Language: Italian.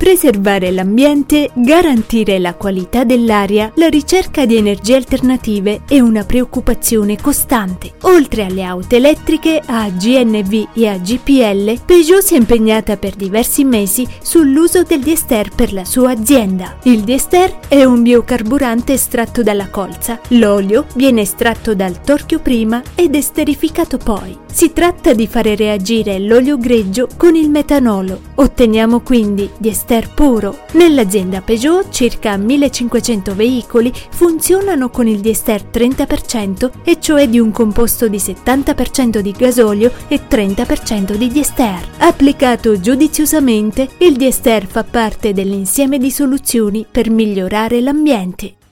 preservare l'ambiente, garantire la qualità dell'aria, la ricerca di energie alternative è una preoccupazione costante. Oltre alle auto elettriche, a GNV e a GPL, Peugeot si è impegnata per diversi mesi sull'uso del diester per la sua azienda. Il diester è un biocarburante estratto dalla colza. L'olio viene estratto dal torchio prima ed esterificato poi. Si tratta di fare reagire l'olio greggio con il metanolo. Otteniamo quindi diester puro. Nell'azienda Peugeot circa 1500 veicoli funzionano con il diester 30%, e cioè di un composto di 70% di gasolio e 30% di diester. Applicato giudiziosamente, il diester fa parte dell'insieme di soluzioni per migliorare l'ambiente.